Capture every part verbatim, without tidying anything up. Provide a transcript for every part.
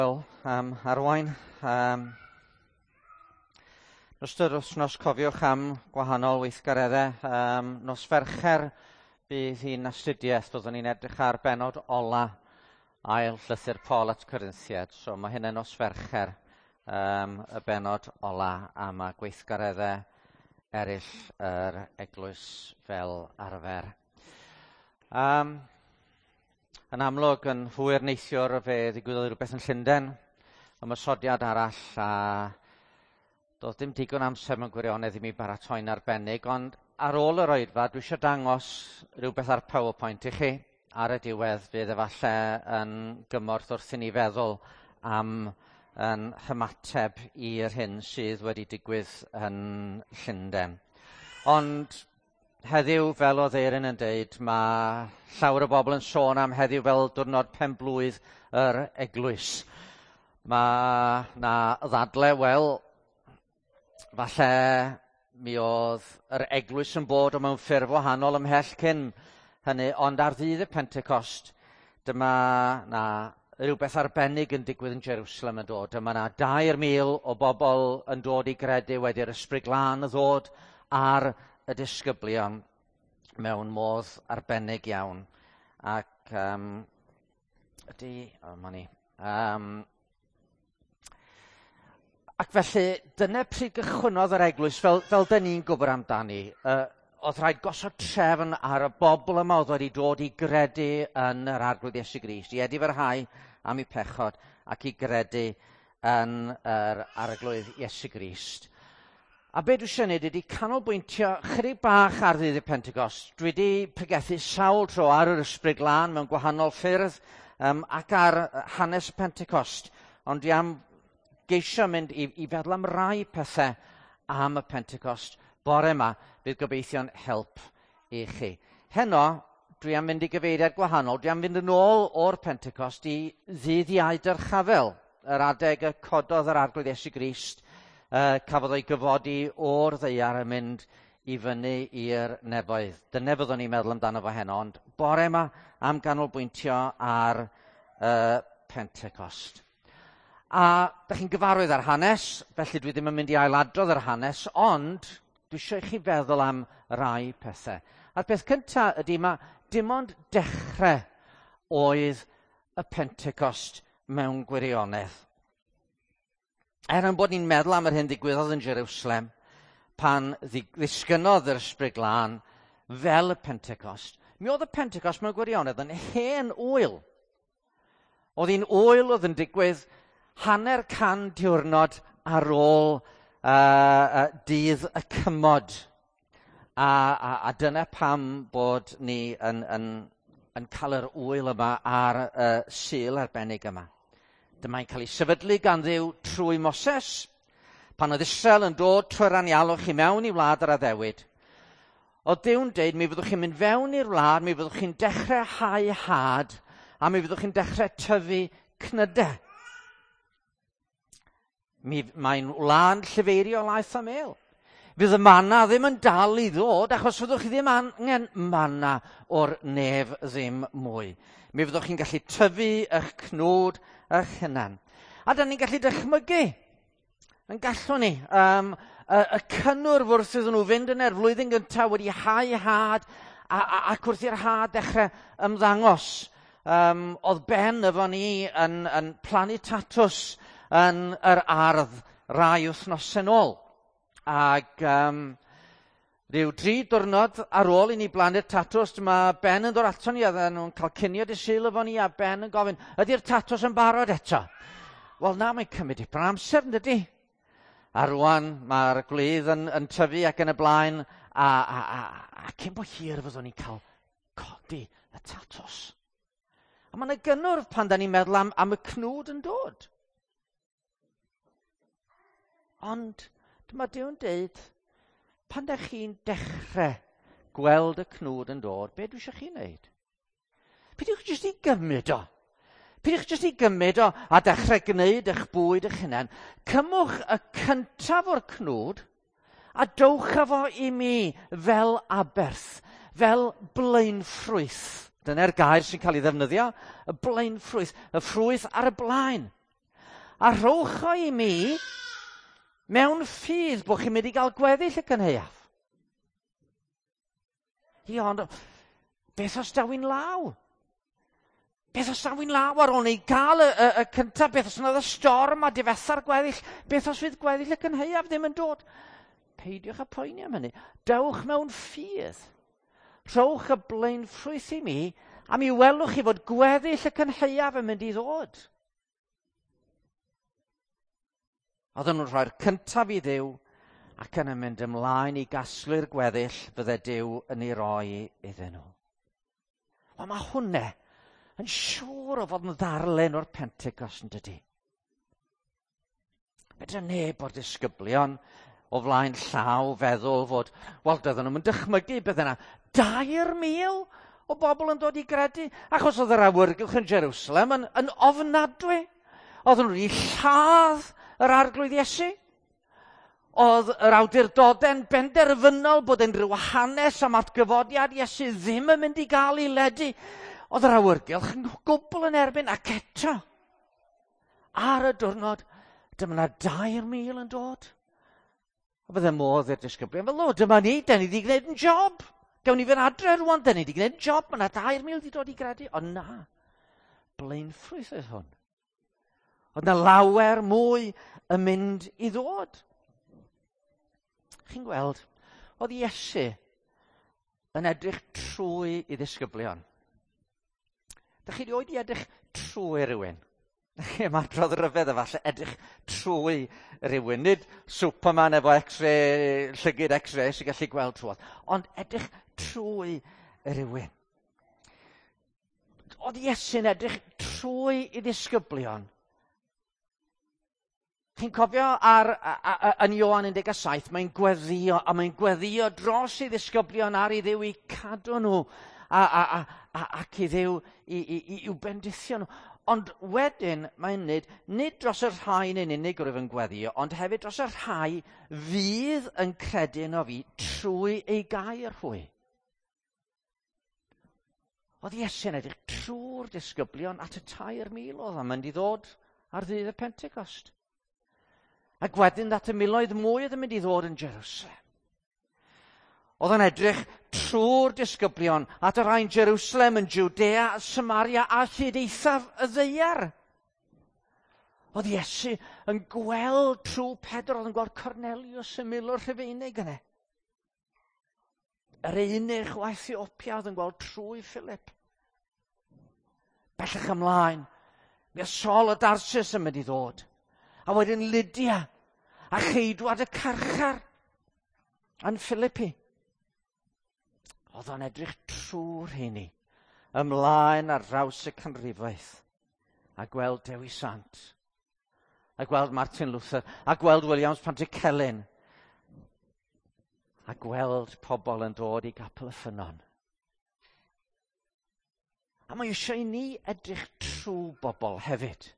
Wel, um, arwain, um, nos ystod wythnos cofiwch am gwahanol weithgareddau. Um, nos Fercher bydd hi'n astudiaeth, byddwn ni'n edrych ar benod ola ail llythyr Paul at Corinthiad. So mae hynny'n nos Fercher, um, y benod ola am y gweithgareddau eraill yr eglwys fel arfer. Um, Yn amlwg yn hwyr neithiwr fe ddigwyddodd rhywbeth yn Llundain, ymysodiad arall, a doedd dim digon amser mewn gwirionedd i mi baratoi'n arbennig, ond ar ôl yr oedfa, dwi eisiau dangos rhywbeth ar PowerPoint i chi. Ar y diwedd fydd efallai yn gymorth wrth i ni feddwl am yn hymateb i'r hyn sydd wedi digwydd yn Llundain. Ond heddiw, fel oedd Erin yn dweud, mae llawer o bobl yn sôn am heddiw fel diwrnod penblwydd yr eglwys. Mae na ddadlau, wel, falle mi oedd yr eglwys yn bod o mewn ffurf wahanol ymhell cyn hynny, ond ar ddydd y Pentecost, dyma na rhywbeth arbennig yn digwydd yn Jerusalem yn dod. Dyma na dair mil o bobl yn dod i gredu wedi'r Ysbryd Glân yn ddod ar y disgyblion mewn modd arbennig iawn. Ac um, ydy, o, ma ni. Um, ac felly, dyna pryd gychwynodd yr eglwys, fel, fel dyn ni'n gwybod amdani. Uh, oedd rhaid gosod trefn ar y bobl yma oedd wedi dod i gredu yn yr arglwydd Iesu Grist, i edifarhau am eu pechod ac i gredu yn yr arglwydd Iesu Grist. A be dwi eisiau gwneud ydy canolbwyntio chydig bach ar ddydd y Pentecost. Dwi wedi pregethu sawl tro ar yr Ysbryd Glân mewn gwahanol ffyrdd um, ac ar hanes Pentecost. Ond dwi am geisio mynd i, i feddwl am rai pethau am y Pentecost. Bore yma bydd gobeithio'n help i chi. Heno, dwi am mynd i gyfeiriad gwahanol. Dwi am fynd yn ôl o'r Pentecost i ddydd Iau Dyrchafel, yr adeg y cododd yr arglwydd Iesu Grist. Uh, cafodd o'i gyfodi o'r ddaear yn mynd i fyny i'r nefoedd. Dyna fyddwn ni'n meddwl amdano fo heno, ond bore yma am ganolbwyntio ar uh, Pentecost. A da chi'n gyfarwydd ar hanes, felly dwi ddim yn mynd i ailadrodd yr hanes, ond dwi eisiau i chi feddwl am rai pethau. A'r peth cyntaf ydy mae dim ond dechrau oedd y Pentecost mewn gwirionedd. Er yn bod ni'n meddwl am yr hyn ddigwyddodd yn Jerusalem, pan ddisgynodd yr Ysbryd Glân fel y Pentecost, mi oedd y Pentecost mewn gwirionedd yn hen wyl. Oedd hi'n wyl oedd yn digwydd hanner can diwrnod ar ôl uh, uh, dydd y cymod. A, a, a dyna pam bod ni yn, yn, yn cael yr wyl yma ar uh, Sul arbennig yma. Dyma'n cael ei sefydlu gan Dduw trwy Moses, pan oedd Israel yn dod trwy'r anialwch i mewn i wlad yr addewid. Oedd Dduw'n dweud, mi fyddwch chi'n mynd fewn i'r wlad, mi fyddwch chi'n dechrau hau had, a mi fyddwch chi'n dechrau tyfu cnydau. Mae'n wlad llefeiriolaeth am el. Fydd y manna ddim yn dal i ddod, achos fyddwch chi ddim angen manna o'r nef ddim mwy. Mi fyddwch chi'n gallu tyfu eich cnwd eich hunan. A da ni'n gallu dychmygu, yn gallwn ni, um, y, y cynnwr wrth iddyn nhw fynd yn er flwyddyn gyntaf wedi hau had, a, a, ac wrth i'r had dechrau ymddangos. Um, oedd Ben efo ni yn, yn plannu tatws yn yr ardd rai wythnos yn ôl. Ac um, rhyw dri diwrnod ar ôl i ni blannu'r tatws, mae Ben yn dod ato ni, a nhw'n cael cinio dy syl efo ni, a Ben yn gofyn, ydy'r tatws yn barod eto? Wel na, mae'n cymryd i bron amser, yn dydi? A rwan mae'r gwlydd yn, yn tyfu ac yn y blaen, a, a, a, a cyn bo hir fyddwn ni'n cael codi y tatws. A mae'n y gynnwrf pan da ni'n meddwl am, am y cnwd yn dod. Ond dyma Dduw'n deud, pan da chi'n dechrau gweld y cnwd yn dod, be dwi eisiau chi wneud? Peidiwch jyst i gymryd o. Peidiwch jyst i gymryd o a dechrau gwneud eich bwyd eich hunain. Cymwch y cyntaf o'r cnwd a dowch efo i mi fel aberth, fel blaenffrwyth. Dyna'r gair sy'n cael ei ddefnyddio, y blaenffrwyth, y ffrwyth ar y blaen. A rhowch o i mi mewn ffydd bod chi'n mynd i gael gweddill y cynheuaf. Hi ond, beth os daw i'n law? Beth os daw i'n law ar ôl ni gael y, y, y cyntaf? Beth os yna y storm a difetha'r gweddill? Beth os fydd gweddill y cynheuaf ddim yn dod? Peidiwch y poeni am hynny. Dewch mewn ffydd. Rhowch y blaenffrwyth i mi, a mi welwch chi fod gweddill y cynheuaf yn mynd i ddod. Oedden nhw'n rhoi'r cyntaf i Dduw, ac yn mynd ymlaen i gasglu'r gweddill bydde Duw yn ei roi iddyn nhw. Wel, mae hwnne yn siŵr o fod yn ddarlen o'r Pentecost yn dydy. Fedra neb o'r disgyblion o flaen llaw feddwl fod, wel, dydyn nhw'n dychmygu bydde yna dair mil o bobl yn dod i gredu, achos oedd yr awyrgylch yn Jerusalem yn, yn ofnadwy. Oedden nhw'n ei lladd yr arglwydd Iesu. Oedd yr awdurdodau'n benderfynol bod yn rhyw hanes am atgyfodiad Iesu ddim yn mynd i gael ei ledu. Oedd yr awyrgylch yn gwbl yn erbyn, ac eto, ar y diwrnod, dyma yna dair mil yn dod. O bydde modd i'r disgyblion, fel o, dyma ni, da ni wedi gwneud yn job. Gawn ni fy'n adre rwan, da ni wedi gwneud yn job, mae yna dair mil wedi dod i gredu. Ond na, blaenffrwyth oedd hwn. Oedd yna lawer mwy yn mynd i ddod. Chi'n gweld, oedd Iesu yn edrych trwy i ddisgyblion. Dych chi wedi edrych trwy rhywun? Ymadrodd ryfedd efallai edrych trwy rhywun. Nid Superman efo X-ray, llygyd X-ray sy'n gallu gweld trwodd, ond edrych trwy rhywun. Oedd Iesu'n edrych trwy i ddisgyblion. Chi'n cofio ar, a, a, a, yn Ioan un deg saith, mae'n gweddio, a mae'n gweddio dros i ddisgyblion ar i Dduw i cadw nhw, a, a, a, a, ac i Dduw i, i, i, i'w bendithio nhw. Ond wedyn mae'n nid, nid dros y rhai yn unig rwyf yn gweddio, ond hefyd dros y rhai fydd yn credu yno fi trwy ei gair hwy. Oedd Iesu'n edrych trwy'r disgyblion at y tair mil oedd yn mynd i ddod ar ddydd y Pentecost. Ac wedyn dat y miloedd mwy oedd yn mynd i ddod yn Jerusalem. Oedd yn edrych trwy'r disgyblion at yr rhain Jerusalem yn Judea, Samaria a hyd eithaf y ddeiar. Oedd Iesu yn gweld trwy Pedr, oedd yn gweld Cornelius y milwr Rhufeinig yna. Yr unig o Ethiopia oedd yn gweld trwy Philip. Bellach ymlaen, mi oedd Saul o Tarsus yn mynd i ddod. A wedyn Lydia, a Cheidwad y Carchar, yn Philippi. Oedd o'n edrych trwy'r heini, ymlaen ar draws y canrifoedd, a gweld Dewi Sant, a gweld Martin Luther, a gweld Williams Pantycelyn, a gweld pobl yn dod i Gapel y Ffynon. A mae eisiau i ni edrych trwy bobl hefyd.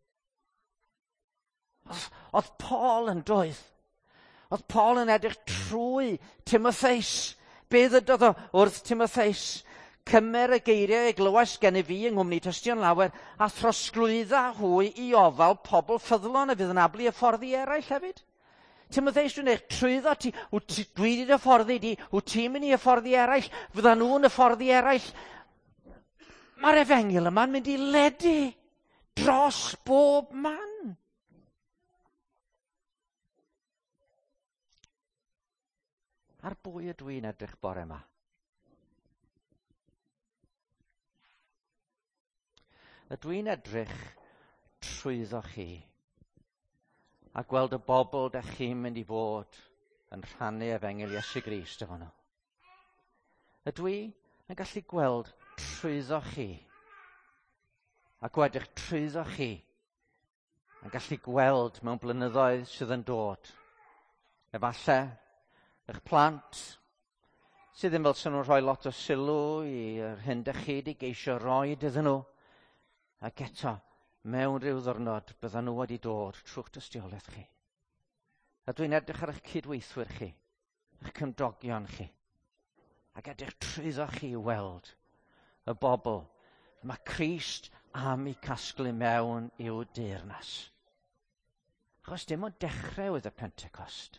Oedd Paul yn doedd. Oedd Paul yn edrych trwy Timotheus. Be ddydodd o wrth Timotheus? Cymer y geiriau ei glywais gen i fi yng Nghwmni Tystion Lawer a throsglwydda hwy i ofal pobl ffyddlon a fydd yn ablu y fforddi eraill hefyd. Timotheus, dwi'n eich trwyddo ti, dwi wedi dy fforddi di, wyt ti'n mynd i y fforddi eraill, fydda nhw'n y fforddi eraill. Mae'r efengil yma'n mynd i ledu dros bob man. Ar bwy ydw i'n edrych bore yma? Ydw i'n edrych trwyddo chi a gweld y bobl da chi'n mynd i fod yn rhannu efengil Iesu Grist efo nhw? Ydw i yn gallu gweld trwyddo chi ac wedych trwyddo chi yn gallu gweld mewn blynyddoedd sydd yn dod efallai eich plant sydd ddim fel sy'n nhw'n rhoi lot o sylw i'r hyn da chi wedi geisio roi iddyn nhw, ac eto mewn rhyw ddwrnod byddan nhw wedi dod trwy'ch dystiolaeth chi. A dwi'n edrych ar eich cydweithwyr chi, eich cymdogion chi, ac edrych trwyddo chi i weld y bobl mae Crist am ei casglu mewn i'w deyrnas. Achos dim ond dechrau oedd y Pentecost.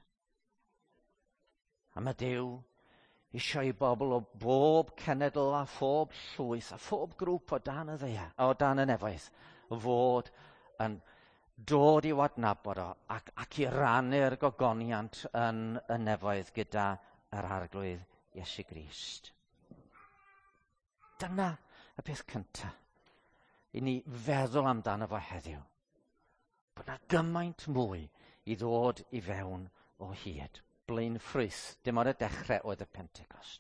A mae Duw eisiau i bobl o bob cenedl a phob llwyth a phob grŵp o dan y ddeia, o dan y nefoedd, fod yn dod i'w adnabod o ac, ac i rannu'r gogoniant yn y nefoedd gyda yr arglwydd Iesu Grist. Dyna y peth cyntaf i ni feddwl amdano fo heddiw. Bod yna gymaint mwy i ddod i fewn o hyd. Blaen ffrwyth, dim ond y dechrau oedd y Pentecost.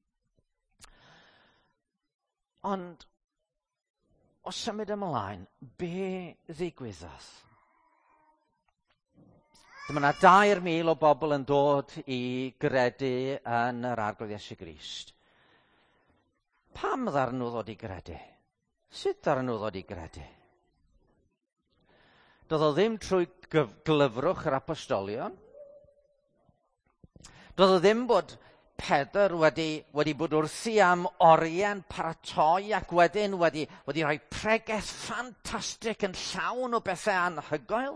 Ond, o symud ymlaen, be ddigwyddodd? Dyma yna dair mil o bobl yn dod i gredu yn yr arglwydd Iesu Grist. Pam ddaru nhw ddod i gredu? Sut ddaru nhw ddod i gredu? Doedd o ddim trwy glyfrwch yr apostolion. Doedd o ddim bod Pedr wedi, wedi bod wrthi am oriau'n paratoi ac wedyn wedi, wedi rhoi pregeth ffantastig yn llawn o bethau anhygoel.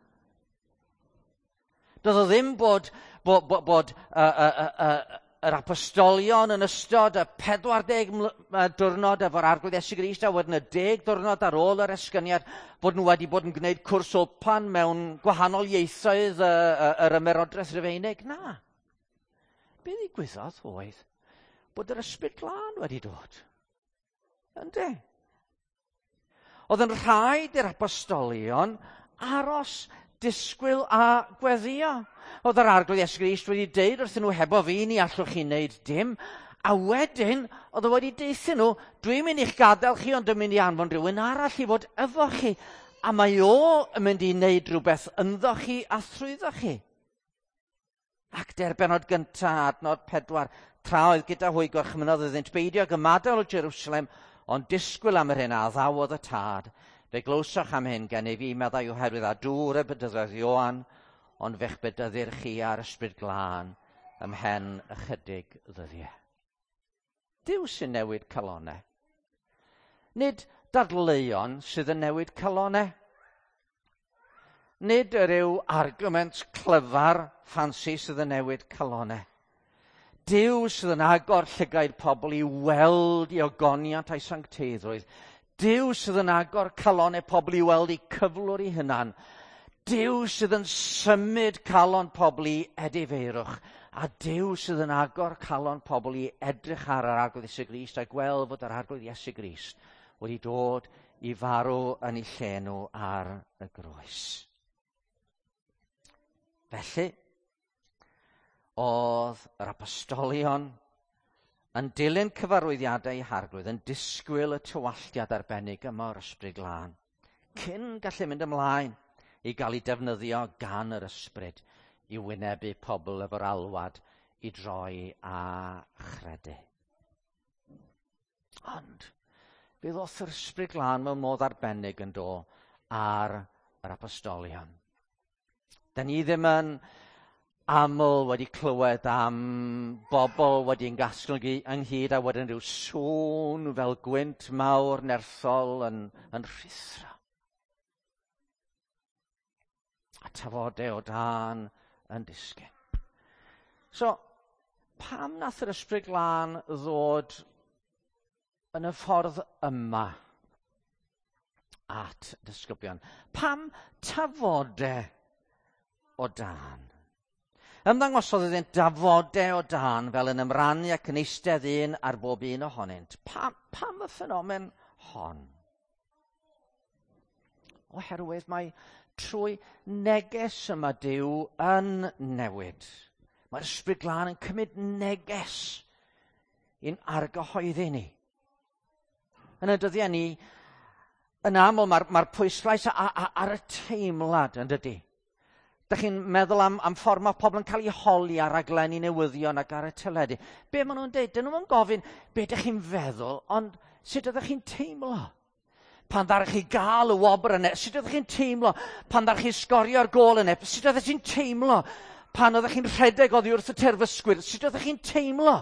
Doedd o ddim bod, bod, bod, bod uh, uh, uh, uh, yr apostolion yn ystod y pedwar deg diwrnod efo'r arglwydd Iesu Grist a wedyn y deg diwrnod ar ôl yr esgyniad bod nhw wedi bod yn gwneud cwrs opan mewn gwahanol ieithoedd uh, uh, yr ymerodraeth Rufeinig. Na. Be ddigwyddodd oedd bod yr Ysbryd Glân wedi dod. Ynde? Oedd yn rhaid i'r apostolion aros, disgwyl a gweddio. Oedd yr arglwydd Iesu Grist wedi deud wrthyn nhw, hebo fi ni allwch chi wneud dim. A wedyn, oedd o wedi deithio nhw, dwi'n mynd i'ch gadael chi ond yn mynd i anfon rhywun arall i fod efo chi. A mae o yn mynd i wneud rhywbeth ynddo chi a thrwyddo chi. Ac derbenod gyntaf, adnod pedwar, tra oedd gyda hwy gorchmynodd iddynt beidio gymadael o Jerusalem, ond disgwyl am yr hyn a ddawodd y tad. Fe glwsoch am hyn gen i fi meddai oherwydd a dŵr y bydyddoedd Ioan, ond fe'ch bydyddir chi ar Ysbryd Glân ymhen ychydig ddyddiau. Duw sy'n newid calonau. Nid dadleuon sydd yn newid calonau. Nid yr yw argument clyfar ffansi sydd yn newid calonau. Duw sydd yn agor llygaid pobl i weld i ogoniant a'i sancteiddrwydd. Duw sydd yn agor calonau pobl i weld i cyflwr i hynna'n. Duw sydd yn symud calon pobl i edifeirwch. A Duw sydd yn agor calon pobl i edrych ar yr arglwydd Iesu Grist a gweld fod yr arglwydd Iesu Grist wedi dod i farw yn ei llenw ar y groes. Felly, oedd yr apostolion yn dilyn cyfarwyddiadau eu harglwydd, yn disgwyl y tywalliad arbennig yma o'r Ysbryd Glân, cyn gallu mynd ymlaen i gael ei defnyddio gan yr ysbryd i wynebu pobl efo'r alwad i droi a chredu. Ond, bydd oedd yr Ysbryd Glân mewn modd arbennig yn dod ar yr apostolion. Da ni ddim yn aml wedi clywed am bobl wedi'n gasglu ynghyd a wedyn rhyw sŵn fel gwynt mawr nerthol yn, yn rhithro. A tafodau o dan yn disgyn. So, pam nath yr Ysbryd Glân ddod yn y ffordd yma at disgyblion? Pam tafodau o dan? Ymddangosodd iddynt dafodau o dan fel yn ymrannu ac yn eistedd un ar bob un ohonynt. Pam, pam y ffenomen hon? Oherwydd mae trwy neges yma Duw yn newid. Mae'r Ysbryd Glân yn cymryd neges i'n argyhoeddi ni. Yn y dyddiau ni, yn aml mae'r mae pwyslais ar y teimlad yn dydy. Dych chi'n meddwl am, am ffordd mae pobl yn cael ei holi ar raglenni newyddion ac ar y teledu. Be maen nhw'n dweud? Dyn nhw'n gofyn be ydych chi'n feddwl, ond sut ydych chi'n teimlo? Pan ddarch chi gael y wobr yna, sut ydych chi'n teimlo? Pan ddarch chi sgorio'r gol yna, sut ydych chi'n teimlo? Pan ydych chi'n rhedeg oddi wrth y terfysgwyr, sut ydych chi'n teimlo?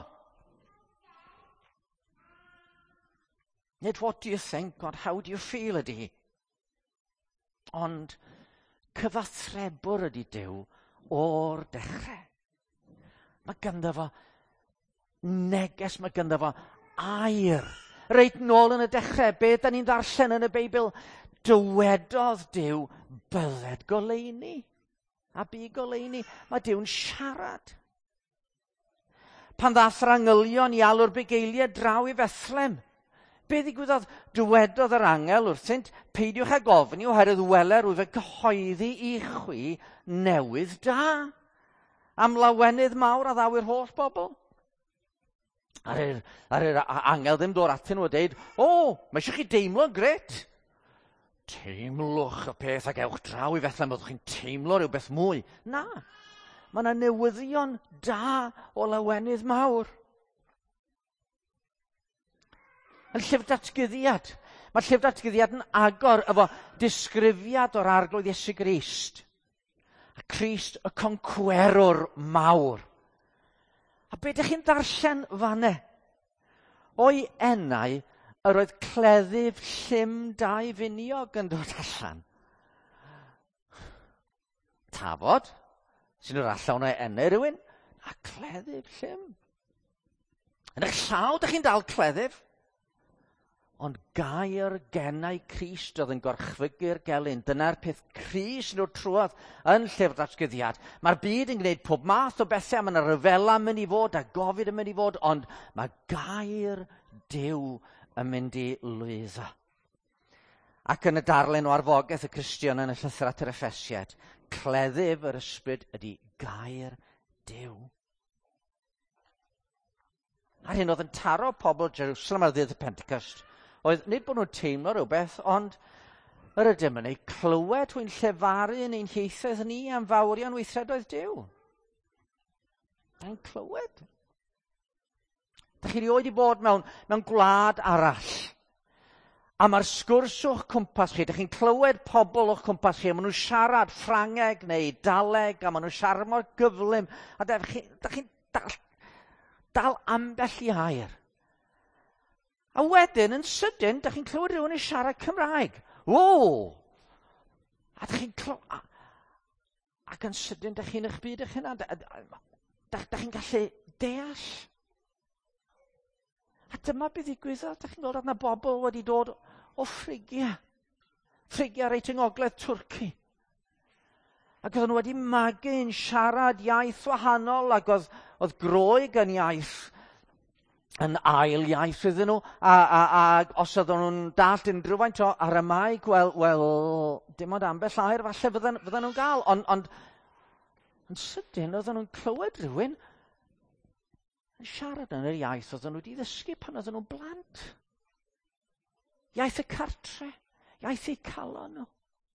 Nid what do you think, ond how do you feel ydy hi. Ond Cyfathrebwr ydy Duw o'r dechrau. Mae ganddo fo neges, mae ganddo fo air. Reit nôl yn y dechrau, beth da ni'n darllen yn y Beibl? Dywedodd Duw bydded goleuni. A bu goleuni. Mae Duw'n siarad. Pan ddath Rangelion i alw'r bugeiliau draw i Bethlem, be ddigwyddodd? Dywedodd yr angel wrthynt, peidiwch ag ofni oherwydd weler wyf yn cyhoeddi i chwi newydd da. Am lawenydd mawr a ddaw i'r holl bobl. Ar yr, ar yr angel ddim dod atyn nhw a dweud, o, mae eisiau chi deimlo'n gret. Teimlwch y peth ag ewch draw i Bethlem, byddwch chi'n teimlo rhywbeth mwy. Na, mae yna newyddion da o lawenydd mawr. Yn llyfr datgyddiad, mae llyfr datgyddiad yn agor efo disgrifiad o'r arglwydd Iesu Grist. A Crist y concwerwr mawr. A be ydych chi'n darllen fanne? O'i enau, yr oedd cleddyf llym dau finiog yn dod allan. Tafod, sy'n yr allan o'i enau rhywun, a cleddyf llym. Yn eich llaw, ydych chi'n dal cleddyf? Ond gair gennau Crist oedd yn gorchfygu'r gelyn. Dyna'r peth Crist nhw trwodd yn llyfr datgyddiad. Mae'r byd yn gwneud pob math o bethau, mae yna ryfela yn mynd i fod a gofid yn mynd i fod, ond mae gair Duw yn mynd i lwyddo. Ac yn y darlun o arfogaeth y Cristion yn y llythyr at yr Effesied, cleddyf yr ysbryd ydy gair Duw. Ar hyn oedd yn taro pobl Jerusalem ar ddydd y Pentecost. Oedd nid bod nhw'n teimlo rhywbeth, ond yr ydym yn ei clywed wy'n llefaru yn ein hieithoedd ni am fawrion weithredoedd Duw. Da'n clywed. Da chi rioed i bod mewn, mewn gwlad arall. A mae'r sgwrs o'ch cwmpas chi, da chi'n clywed pobl o'ch cwmpas chi, a maen nhw'n siarad Ffrangeg neu Daleg, a maen nhw'n siarad mor gyflym, a da chi, da chi'n dal, dal ambell i air. A wedyn, yn sydyn, da chi'n clywed rhywun yn siarad Cymraeg. O! A da chi'n clywed... Ac yn sydyn, da chi'n eich byd eich hynna. Da, da, da, da chi'n gallu deall. A dyma bydd ddigwyddodd. Da chi'n gweld yna bobl wedi dod o Phrygia. Phrygia reit yng ngogledd Twrci. Ac oedd nhw wedi magu'n siarad iaith wahanol, ac oedd, oedd Groeg yn iaith yn ail iaith iddyn nhw, a, a, a os oedden nhw'n dalt unrhyw faint o Aramaig, wel, wel, dim ond ambell air falle fydden, fydden nhw'n gael, ond, ond yn sydyn oedden nhw'n clywed rhywun yn siarad yn yr iaith oedden nhw wedi ddysgu pan oedden nhw'n blant. Iaith y cartre, iaith eu calon nhw.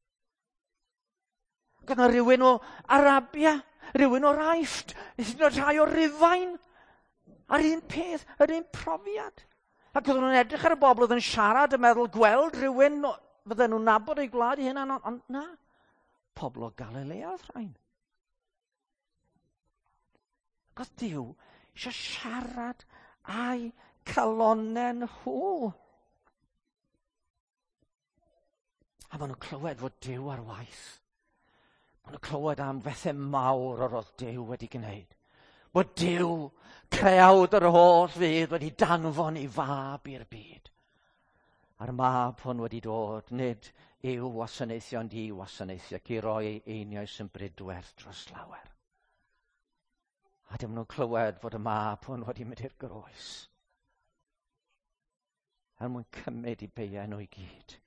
Ac yna rhywun o Arabia, rhywun o'r Aifft, hyd yn oed rhai o Rufain, a'r un peth, yr un profiad. Ac oedden nhw'n edrych ar y bobl oedd yn siarad, yn meddwl gweld rhywun, fydden nhw'n nabod ei gwlad i hynna, ond na, pobl o Galilea oedd rhain. Ac oedd Duw eisiau siarad a'i calonau nhw. A maen nhw'n clywed fod Duw ar waith. Maen nhw'n clywed am bethau mawr o'r oedd Duw wedi gwneud. Bod Duw, creawd yr holl fydd, wedi danfon ei fab i'r byd. A'r mab hwn wedi dod, nid i'w wasanaethio, ond i wasanaethio, ac i roi ei einioes yn brydwerth dros lawer. A dim nhw'n clywed fod y mab hwn wedi mynd i'r groes. Er mwyn cymryd i beia nhw i gyd.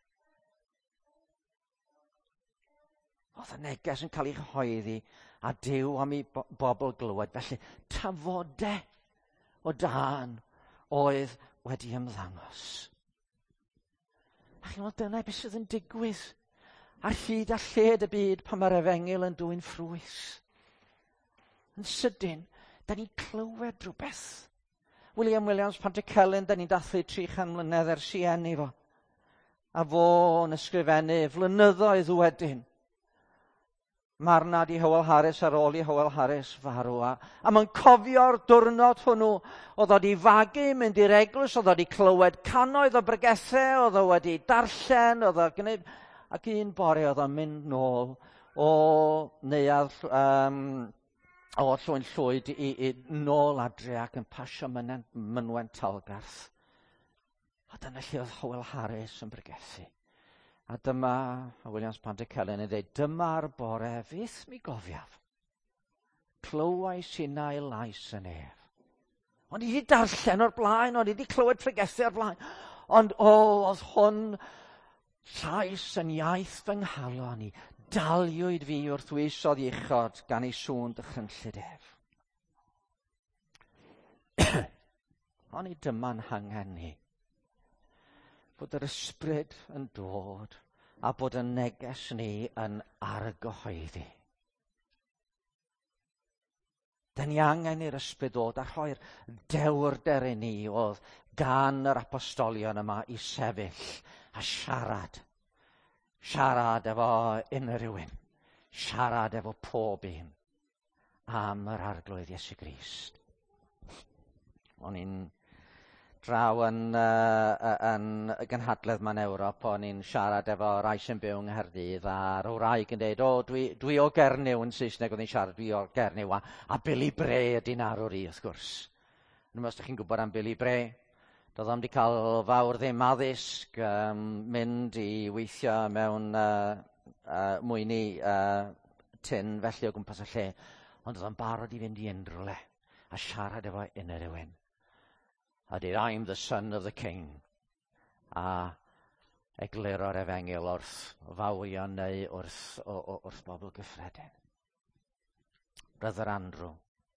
Oedd y neges yn cael ei chyhoeddi, a Duw am ei bo- bobl glywed. Felly, tafodau o dan oedd wedi ymddangos. A chi'n meddwl, dyna beth sydd yn digwydd ar hyd a lled y byd pan mae'r efengil yn dwy'n ffrwys. Yn sydyn, da ni'n clywed rhywbeth. William Williams, pan te Celyn, da ni'n dathlu tri chan mlynedd ers i enni fo. A fo yn ysgrifennu flynyddoedd wedyn. Marna di Hywel Harris ar ôl i Hywel Harris farw. A, a mae'n cofio'r diwrnod hwnnw, oedd o di fagu, mynd i'r eglwys, oedd o di clywed cannoedd o bregethau, oedd o wedi darllen, oedd o gwneud... Ac un bore oedd o'n mynd nôl o neuadd um, o Llwyn Llwyd i, i nôl adre ac yn pasio mynwen Talgarth. A dyna lle oedd Hywel Harris yn bregethu. A dyma, a Williams Pantycelyn yn dweud, dyma'r bore fydd mi gofiaf. Clywais innau lais yn ef. Ond i wedi darllen o'r blaen, ond i wedi clywed pregethu o'r blaen. Ond o, oedd hwn llais yn iaith fy nghalon i. Daliwyd fi wrth wysodd iechod gan ei sŵn dychrynllyd ef. Ond i dyma'n hangen ni. Bod yr ysbryd yn dod a bod y neges ni yn argyhoeddi. Da ni angen i'r ysbryd ddod a rhoi'r dewrder i ni oedd gan yr apostolion yma i sefyll a siarad. Siarad efo unrhyw un. Siarad efo pob un am yr arglwydd Iesu Grist. O'n i'n draw yn, uh, yn gynhadledd ma'n Ewrop, o'n i'n siarad efo rai sy'n byw yng Nghaerdydd, a rhyw wraig yn dweud, o, dwi, dwi o Gernyw yn Saesneg, oedd hi'n siarad, dwi o Gernyw, a, a Billy Bray ydy'n arwr i, wrth gwrs. Yn ymwneud, chi'n gwybod am Billy Bray? Doedd o'n wedi cael fawr ddim addysg, um, mynd i weithio mewn uh, uh, mwyni uh, tin felly o gwmpas y lle, ond oedd o'n barod i fynd i unrhyw le, a siarad efo unrhyw un. A dweud, I'm the son of the king. A egluro'r efengil wrth fawrio neu wrth, o, o, wrth bobl gyffredin. Brother Andrew,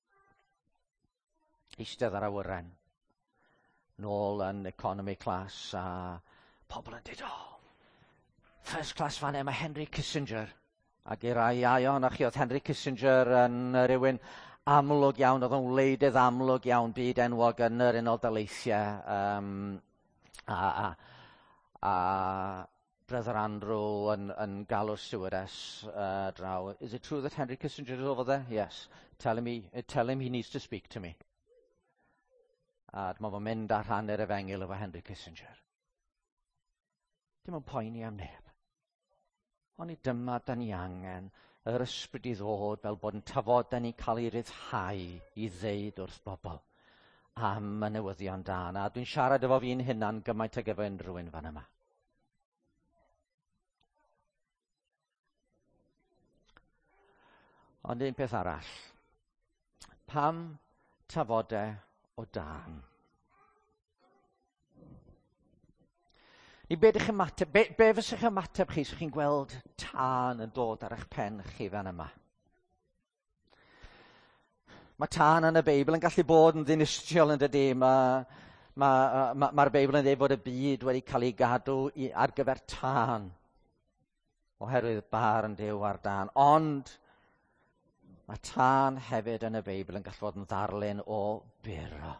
eistedd ar awyren, nôl yn economy class, a pobl yn dweud, oh, first class fan e, mae Henry Kissinger. Ac i rai iaion, a chi oedd Henry Kissinger yn rhywun amlwg iawn, oedd o'n wleidydd amlwg iawn byd enwog yn yr Unol Daleithiau. Um, a, a, a Brother Andrew yn, yn galw stewardess uh, draw. Is it true that Henry Kissinger is over there? Yes. Tell him he, tell him he needs to speak to me. A dyma fo'n mynd ar rhannu'r efengil efo Henry Kissinger. Dim ond poeni am neb. Ond i dyma da ni angen yr ysbryd i ddod fel bod yn tafodau ni cael ei ryddhau i ddeud wrth bobl am y newyddion da. A dwi'n siarad efo fi'n hunan gymaint ag efo unrhyw un fan yma. Ond un peth arall. Pam tafodau o dan? I be ydych chi'n mateb? Be, be fysych chi'n mateb chi sy'ch chi'n gweld tân yn dod ar eich pen chi fan yma? Mae tân yn y Beibl yn gallu bod yn ddinistriol yn dydy. Mae'r ma, ma, ma Beibl yn dweud bod y byd wedi cael ei gadw i, ar gyfer tân. Oherwydd bar yn Duw ar dan. Ond mae tân hefyd yn y Beibl yn gallu bod yn ddarlun o buro.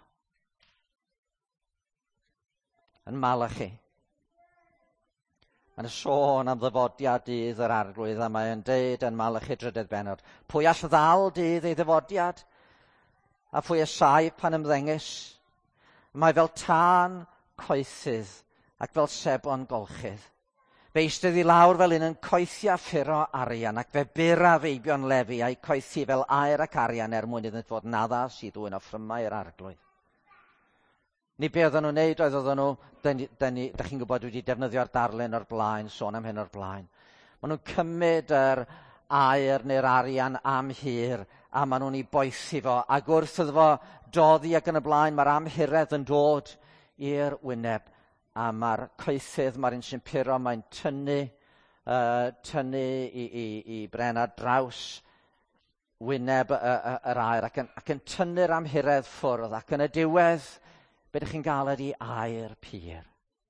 Yn Malachi. Yn y sôn am ddyfodiad dydd yr arglwydd, a mae'n deud yn Malachi drydydd bennod, pwy all ddal dydd ei ddyfodiad, a pwy y saib pan ymddengys. Mae fel tân coethydd ac fel sebon golchydd. Fe eistedd i lawr fel un yn coethio ffuro arian, ac fe bura feibion lefi a'i coethi fel aer ac arian er mwyn iddynt fod naddas i ddwyn o ffrymau yr arglwydd. Ni be oedden nhw'n neud oedd oedden nhw, da chi'n gwybod wedi defnyddio'r darlun o'r blaen, sôn am hyn o'r blaen. Maen nhw'n cymryd yr aer neu'r arian am hir, a maen nhw'n ei boethi fo, ac wrth iddo fo doddi ac yn y blaen, mae'r amhiredd yn dod i'r wyneb, a mae'r coethydd, mae'r un sy'n puro, mae'n tynnu, uh, tynnu i, i, i bren ar draws wyneb yr uh, uh, aer, ac yn, ac yn tynnu'r amhiredd ffwrdd, ac yn y diwedd, be ydych chi'n gael ydi aer pyr.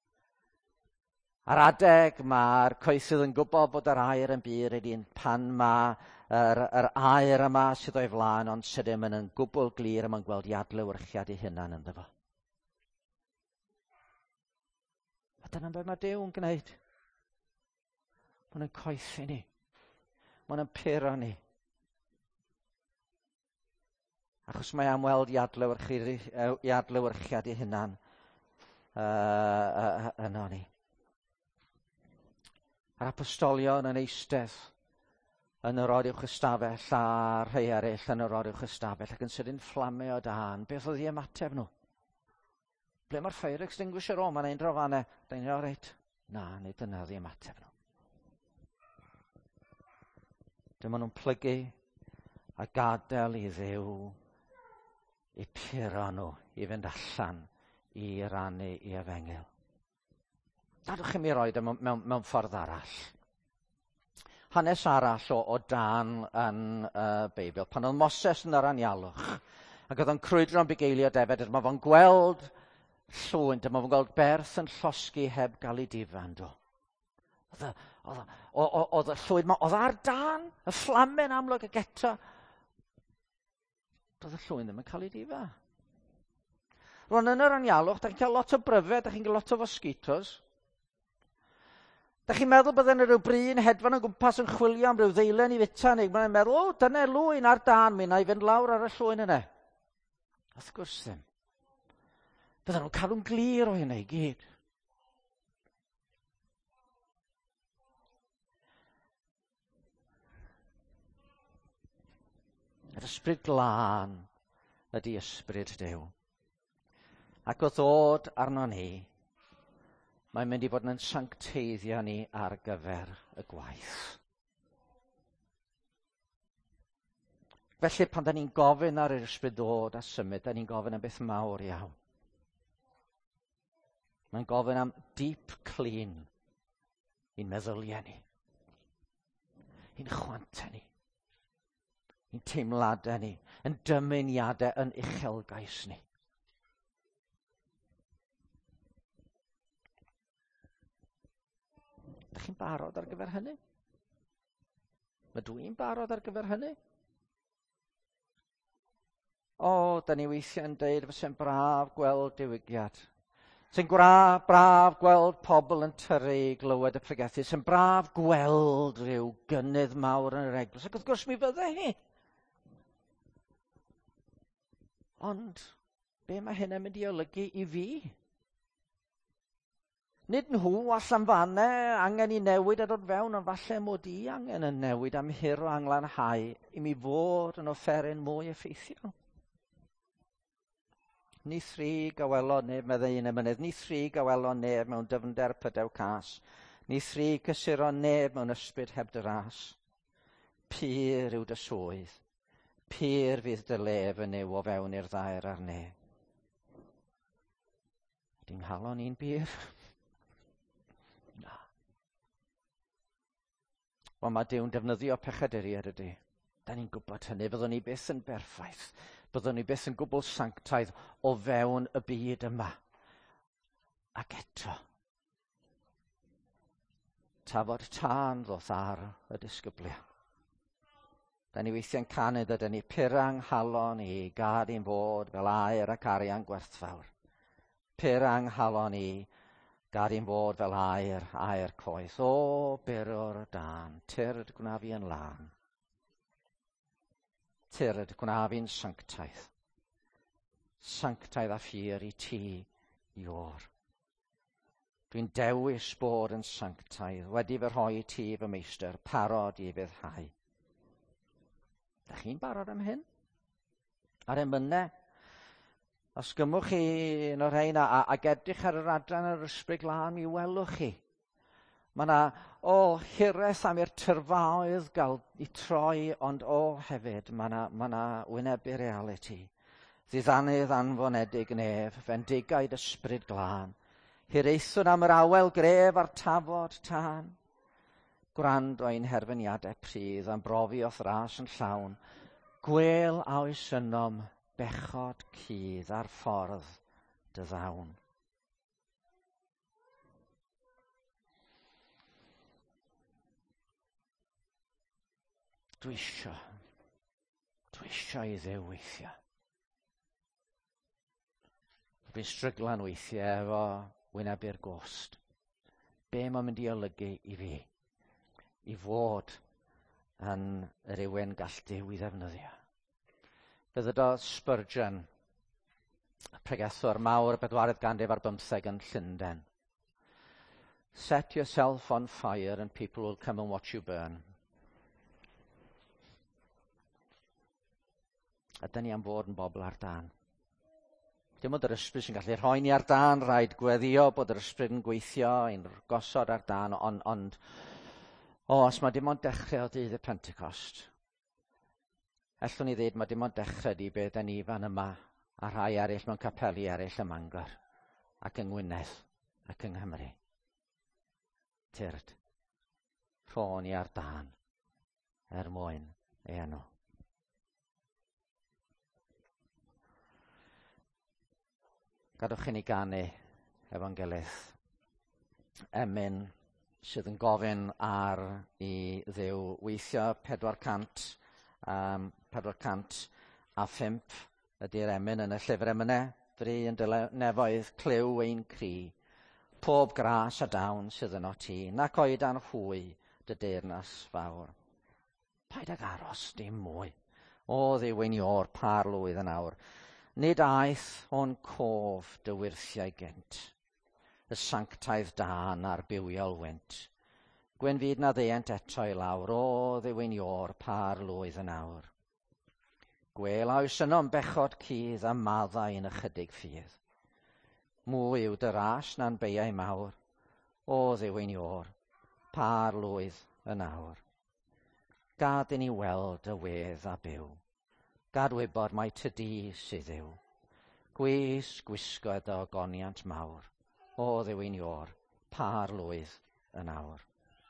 Ar adeg mae'r coethydd yn gwybod bod yr aer yn byr ydy pan mae'r er aer yma sydd o'i flaen, ond sydym yn yn gwbl glir yma'n gweld i adlewyrchiad ei hunan ynddo fo. A dyna beth mae Duw yn gwneud. Mae'n yn coethi ni. Mae'n yn puro ni. Achos mae am weld i adlewyrchiad ei hunan uh, uh, yno ni. Yr apostolion yn eistedd yn yr oriwch ystafell a rhai eraill yn yr oriwch ystafell ac yn sydyn fflamau o dan. Beth oedd ei ymateb nhw? Ble mae'r fire extinguisher? O, mae'n ein drofannau. Da ni'n o reit. Na, nid dyna oedd ei ymateb nhw. Dyma nhw'n plygu a gadael i Dduw i puro nhw i fynd allan i rannu i efengyl. Gadwch i mi roed mewn, mewn, mewn ffordd arall. Hanes arall o, o Dan yn uh, Beibl, pan oedd Moses yn yr anialwch, ac oedd o'n crwydro'n bugeilio defed, dyma fo'n gweld llwyn, dyma fo'n gweld berth yn llosgu heb gael ei difan, do. Oedd y llwyd ma, oedd ar Dan, y fflamen amlwg ag eto. Doedd y llwyn ddim yn cael ei difa. Rwan yn yr anialwch, da chi'n cael lot o bryfed, da chi'n cael lot o mosquitos. Da chi'n meddwl bydden rhyw brin hedfan yn gwmpas yn chwilio am ryw ddeilen i fita, neu mae'n meddwl, o, dyna lwyn ar Dan, mi na i fynd lawr ar y llwyn yna. Wrth gwrs ddim. Bydden nhw'n cadw'n glir o hynny i gyd. Yr ysbryd glân ydy ysbryd Duw. Ac o ddod arno ni, mae'n mynd i fod yn sancteiddio ni ar gyfer y gwaith. Felly pan da ni'n gofyn ar yr ysbryd ddod a symud, da ni'n gofyn am beth mawr iawn. Mae'n gofyn am deep clean i'n meddyliau ni, i'n chwantau ni, i'n teimladau ni, yn dymuniadau, yn uchelgais ni. Ydych chi'n barod ar gyfer hynny? Mae dwi'n barod ar gyfer hynny? O, da ni weithiau yn deud fysa'n braf gweld diwygiad. Sy'n braf, braf gweld pobl yn tyrru i glywed y pregethu. Sy'n braf gweld rhyw gynnydd mawr yn yr eglwys. Ac wrth gwrs mi fydde hi. Ond, be mae hynny'n mynd i olygu i fi? Nid nhw allan fanne angen i newid a dod fewn, ond falle mod i angen yn newid am hir o anglanhau i mi fod yn offeryn mwy effeithiol. Ni thri gawelo neb, meddai un emynydd, ni thri gawelo neb mewn dyfnder pydew cas, ni thri cysuro neb mewn ysbryd heb dras. Pyr yw dy swydd, pyr fydd dy lef yn yw o fewn i'r ddaer ar ne. Ydy'n halon i'n byr? Na. Wel mae Dyw'n defnyddio pechaduriad ydy. Da ni'n gwybod hynny, byddwn ni byth yn berffaith. Byddwn ni byth yn gwbl sanctaidd o fewn y byd yma. Ac eto, tafod tân ddoth ar y disgyblion. Da ni weithio'n canu da ni pyrang halon i gad i'n fod fel aer ac arian gwerthfawr. Pyrang halon i gad i'n fod fel aer, aer coeth. O, byrwr dan, tyrd gwna fi yn lan. Tyrd gwna fi'n sanctaith. Sanctaith a ffyr i ti i o'r. Dwi'n dewis bod yn sanctaith, wedi fy rhoi i ti fy meistr, parod i fyddhau. Ydych chi'n barod am hyn? Ar emynau? Os gymwch chi un o'r rhain a, a gedrych ar yr adran yr ysbryd glân, mi welwch chi. Mae yna, o, hiraeth am i'r tyrfaoedd gael i troi, ond o hefyd, mae yna ma wynebu reality. Ddiddanydd anfonedig nef, fendigaid ysbryd glân. Hiraethwn am yr awel gref a'r tafod tân. Gwrando ein herfyniadau prydd am brofi o thras yn llawn. Gwel a oes ynom bechod cudd ar ffordd dy ddawn. Dwi isio, dwi isio i Dduw weithiau. Dwi'n stryglan weithiau efo wynebu'r gost. Be mae'n mynd i olygu i fi? I fod yn rhywun gall Duw i ddefnyddio. Fe ddedodd Spurgeon, pregethwr mawr y bedwaredd ganrif ar bymtheg yn Llundain. Set yourself on fire and people will come and watch you burn. Ydyn ni am fod yn bobl ar dan. Dim ond yr ysbryd sy'n gallu rhoi ni ar dan, rhaid gweddio bod yr ysbryd yn gweithio, i'n gosod ar dan, ond, ond o, os mae dim ond dechrau o dydd y Pentecost, ellwn ni ddweud mae dim ond dechrau di beth yn ifan yma, a rhai eraill mewn capeli eraill ym Mangor, ac yng Ngwynedd, ac yng Nghymru. Tyrd, rho ni ar dan, er mwyn ei enw. Gadwch i ni ganu efo'n gilydd. Emyn sydd yn gofyn ar i Dduw weithio pedwar cant, um, pedwar cant a phump ydy'r emyn yn y llyfr emynau. Dri yn dyle nefoedd cliw ein cri. Pob gras a dawn sydd yno ti, nac oedan hwy dy deyrnas fawr. Paid ag aros dim mwy. O Dduw ein o'r parlwydd yn awr. Nid aeth o'n cof dy wirthiau gynt, y sanctaidd dan a'r bywiol wynt. Gwyn fyd na ddeuant eto i lawr, o Dduw ein o'r parlwydd yn awr. Gwel aws yno'n bechod cudd a maddau yn ychydig ffydd. Mwy yw dy ras na'n beiau mawr, o Dduw ein o'r parlwydd yn awr. Gad i ni weld y wedd a byw. Gad wybod mai tydi sydd yw. Gwys gwisgoedd o goniant mawr, o Dduw ein o'r parlwydd yn awr.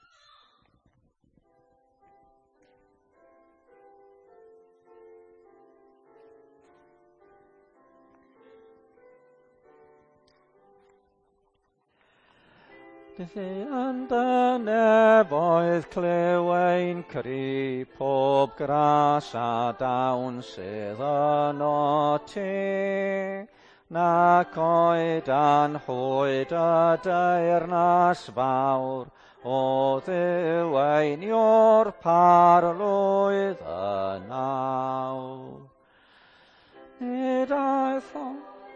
Yn dy nefoedd clyw ein cri, pob gras a dawn sydd yno ti. Nac oedan hwyd y deyrnas fawr, o Dduw ein o'r parlwydd yn awr. Nid aeth o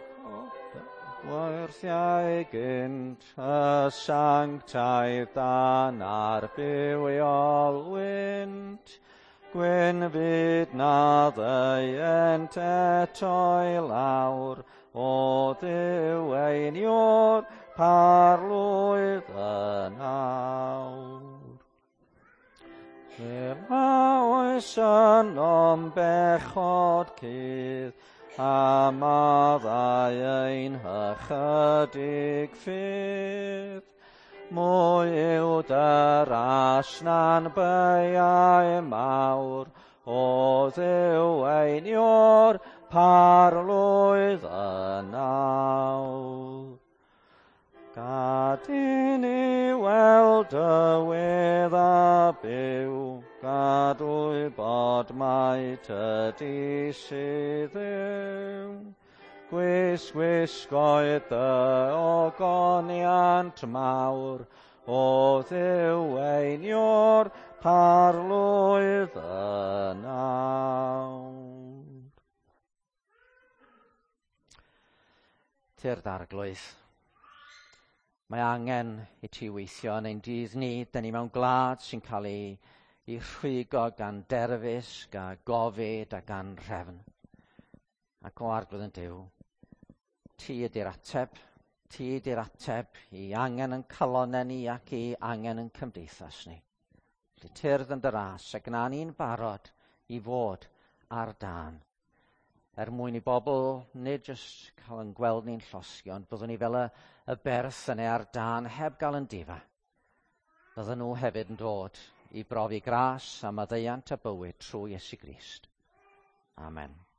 wirthiau gynt, y sanctaidd dan a'r bywiol wynt. Gwyn fyd na ddeuent eto i lawr, o Dduw ein o'r parlwydd yn awr. Fel oes yno'n bechod cudd, a maddau ein hychydig ffydd. Mwy yw dy ras na'n beiau mawr, o Dduw ein o'r parlwydd yn awr. Gad i ni weld y wedd a byw, gad wybod mai tydi sydd yw. Gwys gwisgoedd dy ogoniant mawr, o Dduw ein o'r parlwydd yn awr. Tyrd arglwydd. Mae angen i ti weithio yn ein dydd ni. Dyn ni mewn gwlad sy'n cael ei, ei rhwygo gan derfys, gan gofid a gan rhefn. Ac o arglwydd yn Duw, ti ydy'r ateb. Ti ydy'r ateb i angen yn calonau ni ac i angen yn cymdeithas ni. Felly tyrd yn dy ras a gna ni'n barod i fod ar dan. Er mwyn i bobl nid jyst cael yn gweld ni'n llosgi, ond byddwn ni fel y, y berth yna ar dan heb gael yn difa. Bydden nhw hefyd yn dod i brofi gras a maddeuant a bywyd trwy Iesu Grist. Amen.